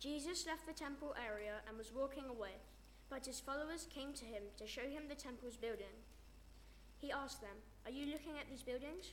Jesus left the temple area and was walking away, but his followers came to him to show him the temple's building. He asked them, "Are you looking at these buildings?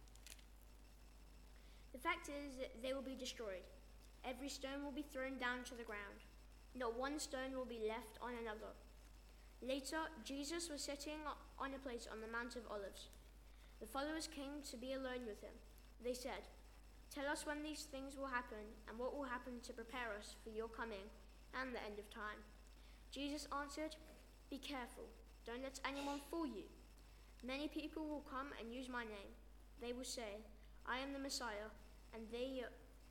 The fact is that they will be destroyed. Every stone will be thrown down to the ground. Not one stone will be left on another." Later, Jesus was sitting on a place on the Mount of Olives. The followers came to be alone with him. They said, "Tell us when these things will happen and what will happen to prepare us for your coming and the end of time." Jesus answered, "Be careful. Don't let anyone fool you. Many people will come and use my name. They will say, 'I am the Messiah,' and they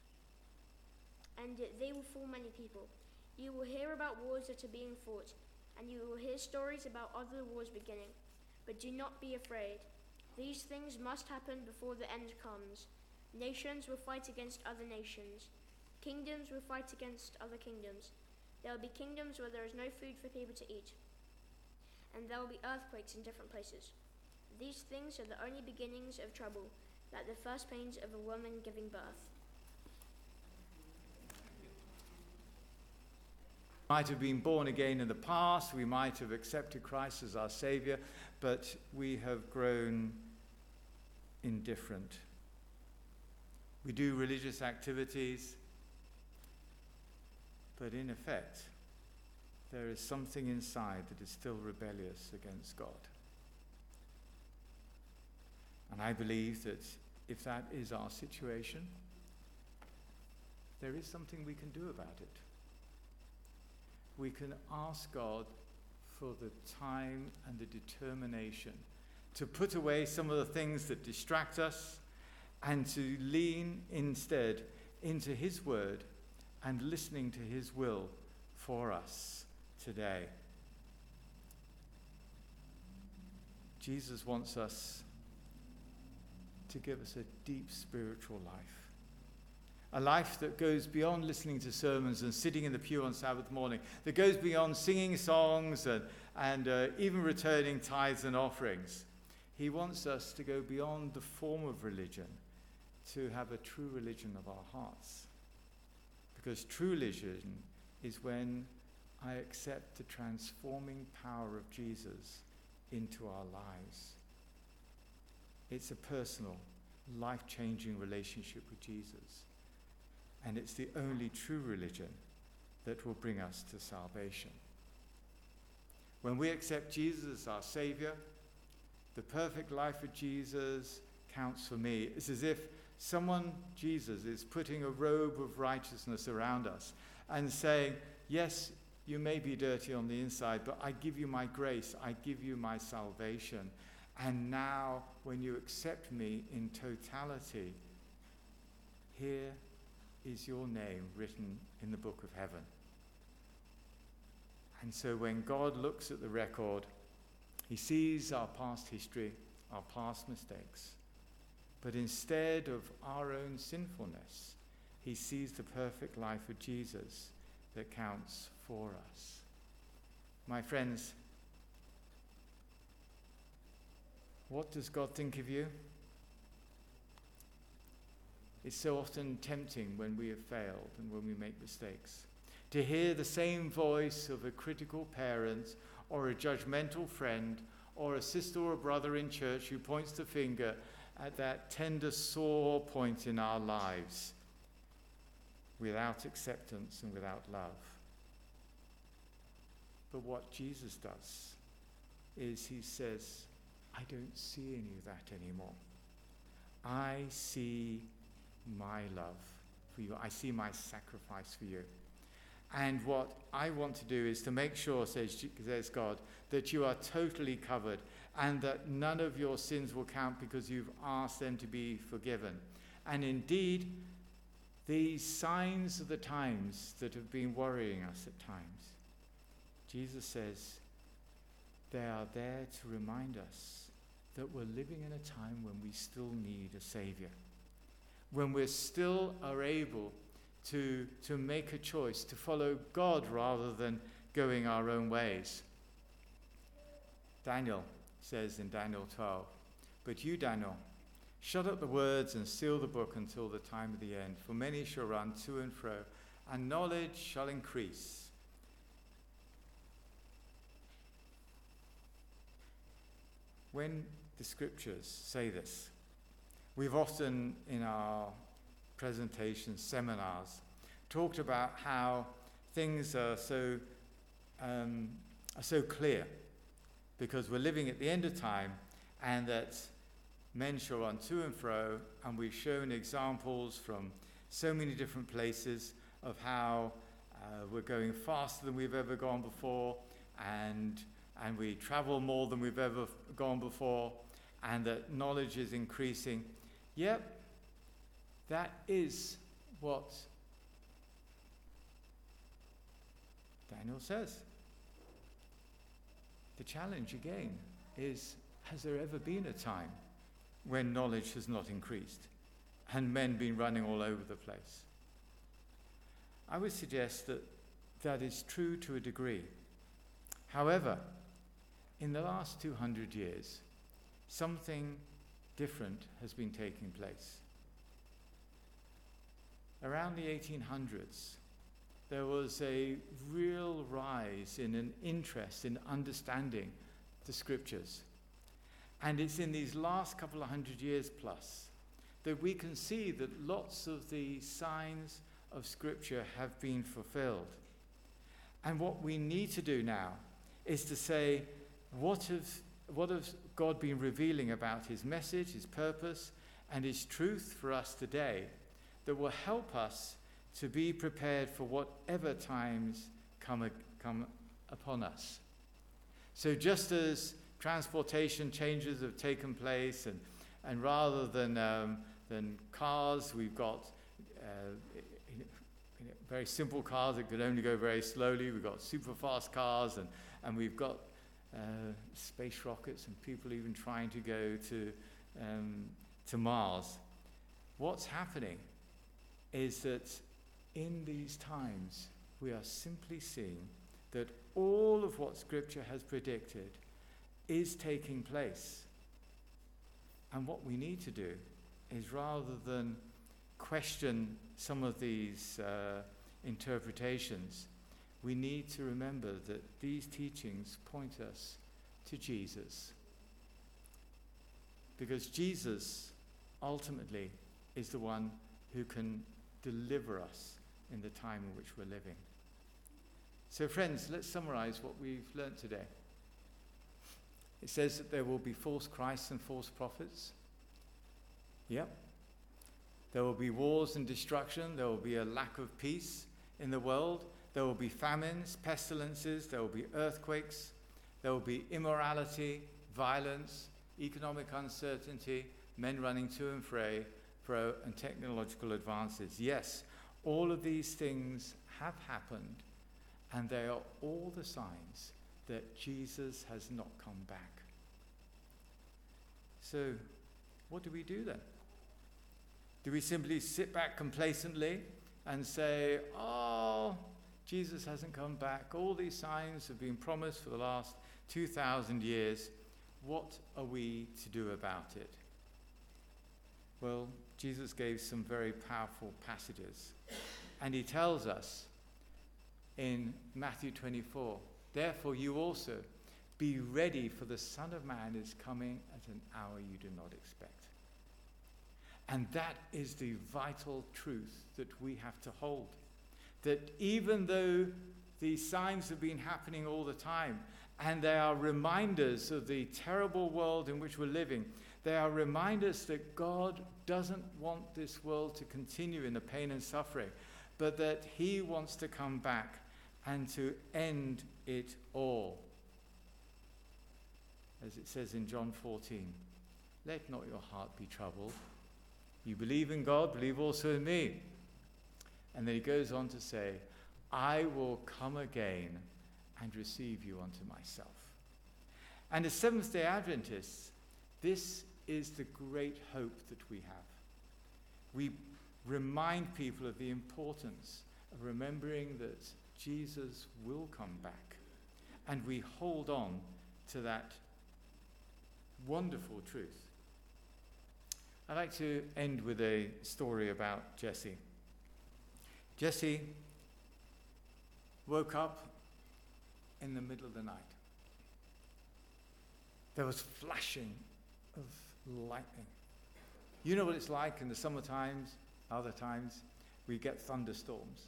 will fool many people. You will hear about wars that are being fought, and you will hear stories about other wars beginning. But do not be afraid. These things must happen before the end comes. Nations will fight against other nations. Kingdoms will fight against other kingdoms. There will be kingdoms where there is no food for people to eat, and there will be earthquakes in different places. These things are the only beginnings of trouble, like the first pains of a woman giving birth." We might have been born again in the past, we might have accepted Christ as our Savior, but we have grown indifferent. We do religious activities, but in effect, there is something inside that is still rebellious against God. And I believe that if that is our situation, there is something we can do about it. We can ask God for the time and the determination to put away some of the things that distract us and to lean instead into His word and listening to His will for us today. Jesus wants us to give us a deep spiritual life. A life that goes beyond listening to sermons and sitting in the pew on Sabbath morning, that goes beyond singing songs and even returning tithes and offerings. He wants us to go beyond the form of religion to have a true religion of our hearts. Because true religion is when I accept the transforming power of Jesus into our lives. It's a personal, life-changing relationship with Jesus. And it's the only true religion that will bring us to salvation. When we accept Jesus as our Savior, the perfect life of Jesus counts for me. It's as if Jesus, is putting a robe of righteousness around us and saying, yes, you may be dirty on the inside, but I give you my grace, I give you my salvation. And now, when you accept me in totality, here is your name written in the book of heaven. And so when God looks at the record, He sees our past history, our past mistakes. But instead of our own sinfulness, He sees the perfect life of Jesus that counts for us. My friends, what does God think of you? It's so often tempting when we have failed and when we make mistakes to hear the same voice of a critical parent or a judgmental friend or a sister or a brother in church who points the finger at that tender, sore point in our lives without acceptance and without love. But what Jesus does is He says, I don't see any of that anymore. I see my love for you. I see my sacrifice for you. And what I want to do is to make sure, says God, that you are totally covered and that none of your sins will count because you've asked them to be forgiven. And indeed, these signs of the times that have been worrying us at times, Jesus says they are there to remind us that we're living in a time when we still need a Savior, when we still are able to make a choice to follow God rather than going our own ways. Daniel says in Daniel 12, "But you, Daniel, shut up the words and seal the book until the time of the end, for many shall run to and fro, and knowledge shall increase. When the scriptures say this, we've often in our presentations, seminars, talked about how things are so clear because we're living at the end of time, and that men shall run to and fro, and we've shown examples from so many different places of how we're going faster than we've ever gone before, and we travel more than we've ever gone before, and that knowledge is increasing. Yep, that is what Daniel says. The challenge again is, has there ever been a time when knowledge has not increased and men been running all over the place? I would suggest that that is true to a degree. However, in the last 200 years, something different has been taking place. Around the 1800s, there was a real rise in an interest in understanding the scriptures. And it's in these last couple of 100 years plus that we can see that lots of the signs of scripture have been fulfilled. And what we need to do now is to say, what has God been revealing about his message, his purpose, and his truth for us today that will help us to be prepared for whatever times come upon us. So just as transportation changes have taken place, and rather than cars, we've got very simple cars that could only go very slowly. We've got super fast cars, and we've got space rockets, and people even trying to go to Mars. What's happening is that in these times we are simply seeing that all of what Scripture has predicted is taking place. And what we need to do is, rather than question some of these interpretations, we need to remember that these teachings point us to Jesus. Because Jesus ultimately is the one who can deliver us in the time in which we're living. So friends, let's summarize what we've learnt today. It says that there will be false Christs and false prophets. Yep. There will be wars and destruction. There will be a lack of peace in the world. There will be famines, pestilences. There will be earthquakes. There will be immorality, violence, economic uncertainty, men running to and fro, and technological advances. Yes, all of these things have happened, and they are all the signs that Jesus has not come back. So, what do we do then? Do we simply sit back complacently and say, oh, Jesus hasn't come back. All these signs have been promised for the last 2,000 years. What are we to do about it? Well, Jesus gave some very powerful passages. And he tells us in Matthew 24, therefore you also be ready, for the Son of Man is coming at an hour you do not expect. And that is the vital truth that we have to hold. That even though these signs have been happening all the time, and they are reminders of the terrible world in which we're living, they are reminders that God doesn't want this world to continue in the pain and suffering, but that he wants to come back and to end it all. As it says in John 14, let not your heart be troubled. You believe in God, believe also in me. And then he goes on to say, I will come again and receive you unto myself. And as Seventh-day Adventists, this is the great hope that we have. We remind people of the importance of remembering that Jesus will come back. And we hold on to that wonderful truth. I'd like to end with a story about Jesse. Jesse woke up in the middle of the night. There was flashing of lightning. You know what it's like in the summer times, other times, we get thunderstorms.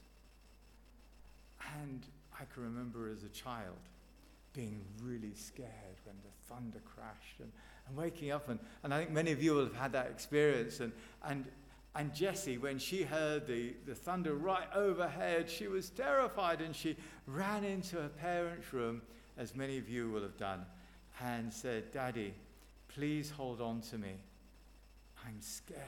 And I can remember as a child being really scared when the thunder crashed and waking up. And I think many of you will have had that experience. And Jessie, when she heard the thunder right overhead, she was terrified and she ran into her parents' room, as many of you will have done, and said, "Daddy, please hold on to me. I'm scared."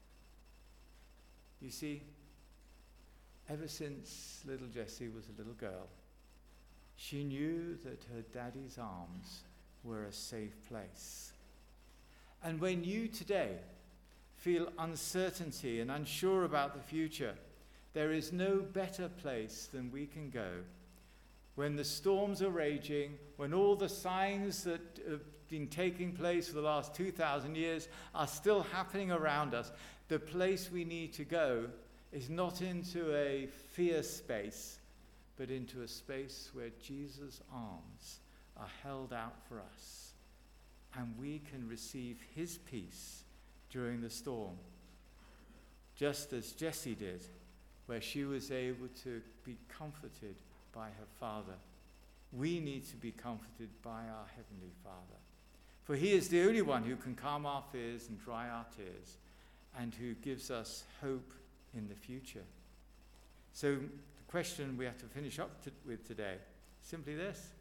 You see, ever since little Jessie was a little girl, she knew that her daddy's arms were a safe place. And when you today feel uncertainty and unsure about the future, there is no better place than we can go. When the storms are raging, when all the signs that have been taking place for the last 2,000 years are still happening around us, the place we need to go is not into a fear space, but into a space where Jesus' arms are held out for us, and we can receive his peace during the storm, just as Jessie did, where she was able to be comforted by her Father. We need to be comforted by our Heavenly Father, for he is the only one who can calm our fears and dry our tears, and who gives us hope in the future. So the question we have to finish up with today, simply this: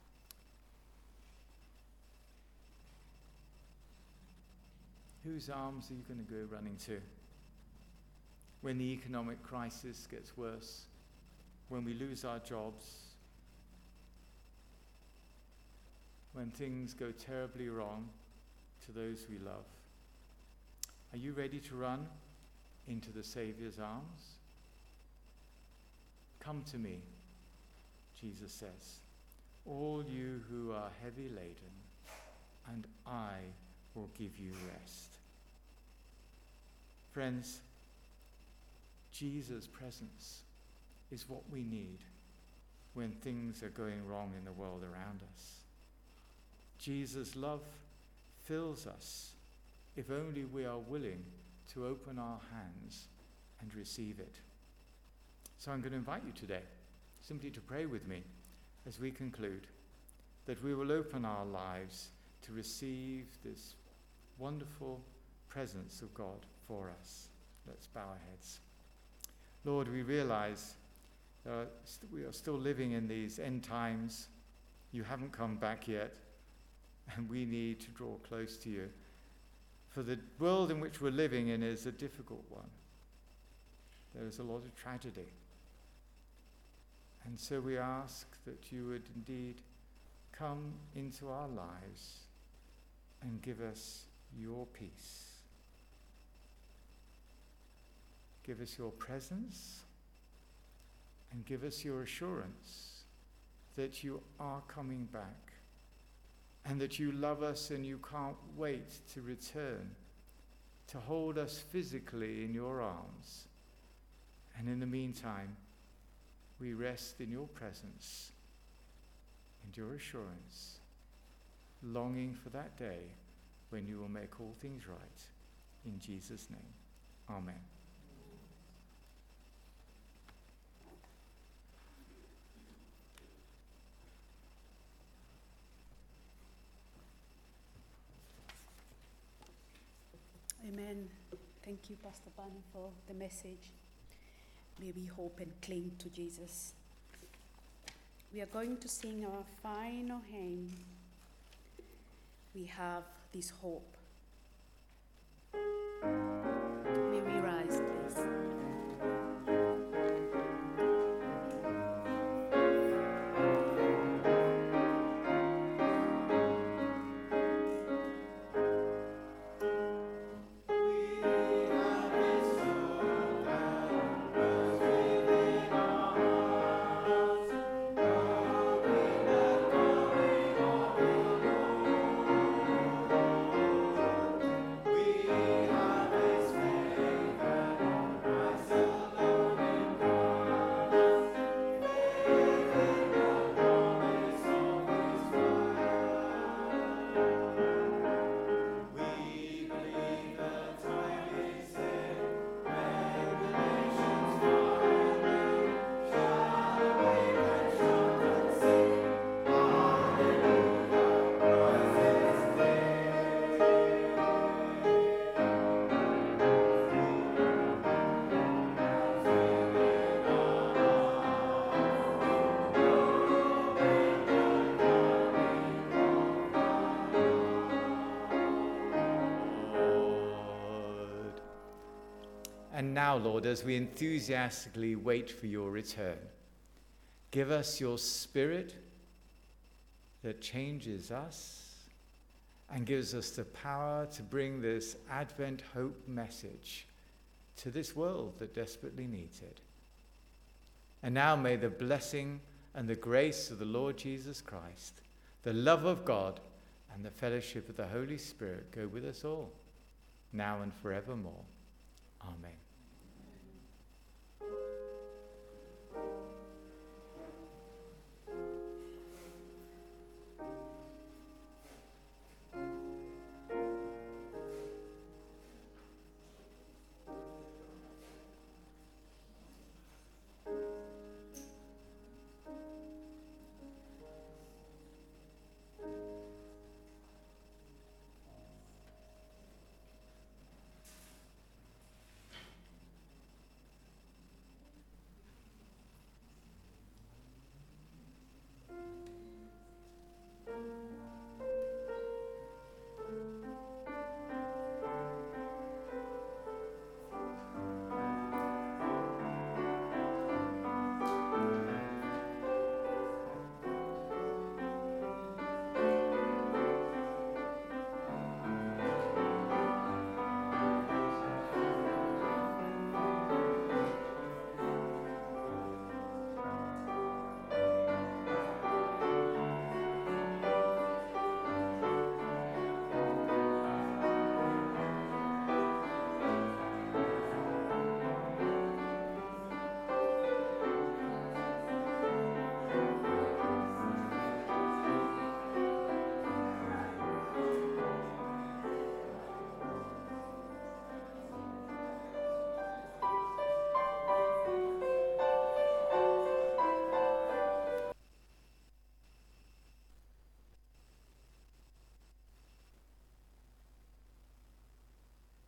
whose arms are you going to go running to when the economic crisis gets worse, when we lose our jobs, when things go terribly wrong to those we love? Are you ready to run into the Saviour's arms? "Come to me," Jesus says, "all you who are heavy laden, and I will give you rest." Friends, Jesus' presence is what we need when things are going wrong in the world around us. Jesus' love fills us if only we are willing to open our hands and receive it. So I'm going to invite you today simply to pray with me as we conclude, that we will open our lives to receive this wonderful presence of God for us. Let's bow our heads. Lord, we realize that we are still living in these end times. You haven't come back yet, and we need to draw close to you. For the world in which we're living in is a difficult one. There is a lot of tragedy. And so we ask that you would indeed come into our lives and give us your peace. Give us your presence and give us your assurance that you are coming back and that you love us and you can't wait to return, to hold us physically in your arms. And in the meantime, we rest in your presence and your assurance, longing for that day when you will make all things right. In Jesus' name, amen. Amen. Thank you, Pastor Barney, for the message. May we hope and cling to Jesus. We are going to sing our final hymn. We have this hope. May we rise, please. We have And now, Lord, as we enthusiastically wait for your return, give us your Spirit that changes us and gives us the power to bring this Advent hope message to this world that desperately needs it. And now may the blessing and the grace of the Lord Jesus Christ, the love of God, and the fellowship of the Holy Spirit go with us all, now and forevermore. Amen.